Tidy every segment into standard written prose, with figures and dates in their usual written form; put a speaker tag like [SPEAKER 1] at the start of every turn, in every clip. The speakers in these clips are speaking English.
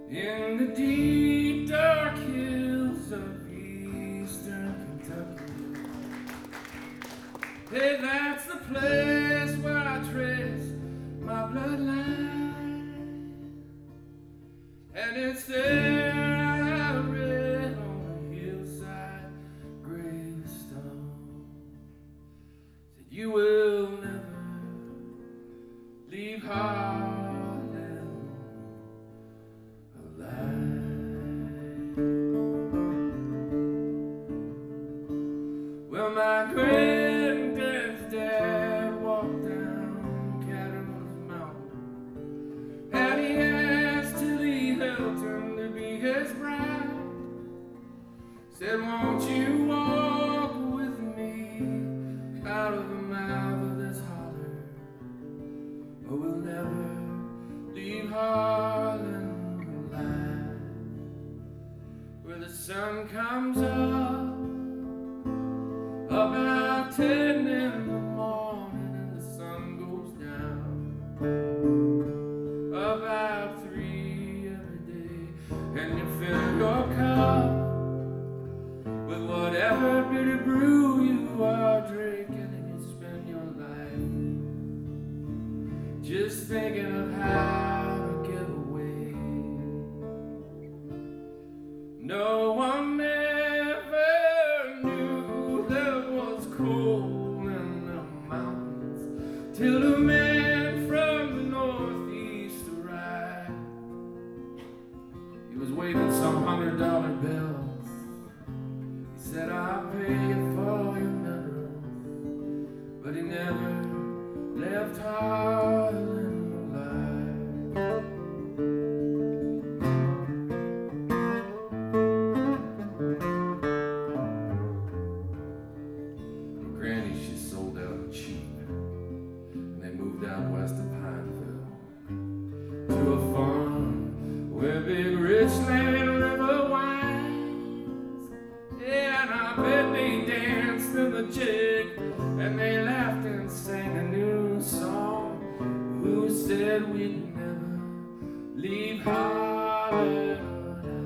[SPEAKER 1] in the deep dark hills of eastern Kentucky. Hey, that's the place where I trace my bloodline, and it's there I read on a hillside gravestone that you will never leave Harlan alive. Well, my granddad's dad walked down Catamounts Mountain, and he asked Tilly Hilton to be his bride. Said, won't you walk with me out of the mouth of this holler, or we'll never leave Harlan alive. Where the sun comes up about 10 in the morning, and the sun goes down about 3 every day, and you fill your cup with whatever bitter brew you are drinking, and you spend your life just thinking of how to get away. No one ever knew there was coal in the mountains till a man from the northeast arrived. He was waving some $100 bills. He said, I'll pay you for your minerals, but he never left Harlan alive. Granny, she sold out cheap, and they moved out west of Pineville to a farm where big Richland River winds. Yeah, and I bet they danced in the jig, and they laughed and sang a new song. Who said we'd never leave Harlan alive?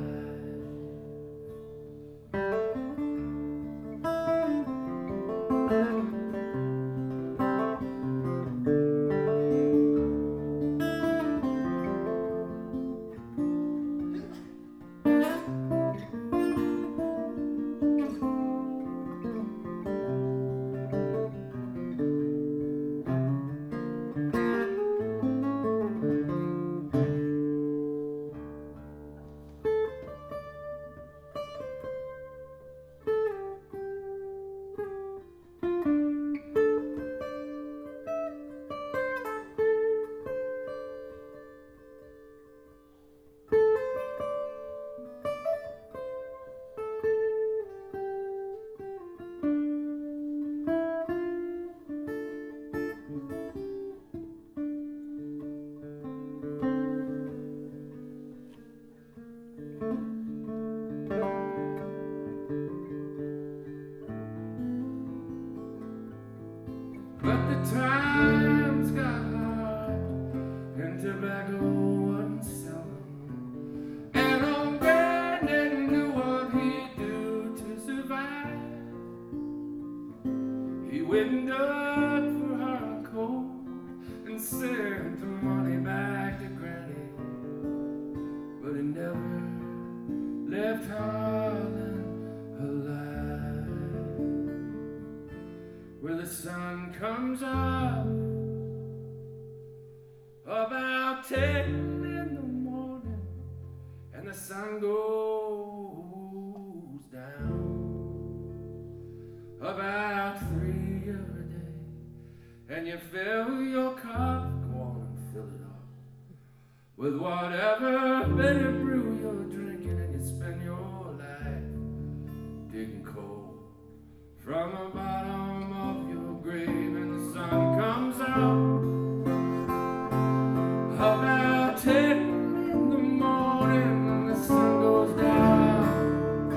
[SPEAKER 1] But the times got hard, and tobacco wasn't selling, and old Brad didn't know what he'd do to survive. He went up for Harlan coal and sent the money back to Granny, but he never left Harlan alive. Where the sun comes up about 10 in the morning, and the sun goes down about 3 every day, and you fill your cup, go on and fill it up with whatever bitter brew you're drinking, and you spend your life digging coal from the bottom of your grave, and the sun comes out about 10 in the morning, and the sun goes down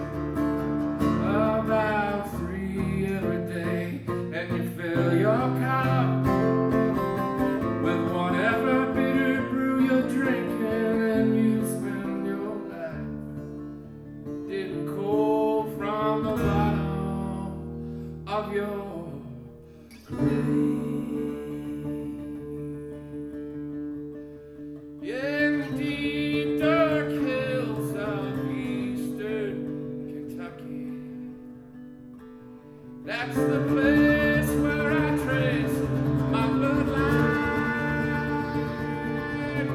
[SPEAKER 1] about 3 every day, and you fill your cup with whatever bitter brew you're drinking, and you spend your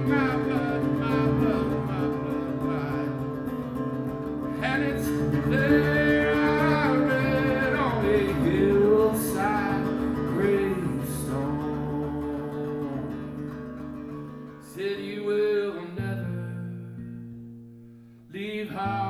[SPEAKER 1] my blood, my blood, my blood. And it's there I read on a hillside gravestone. Said you will never leave home.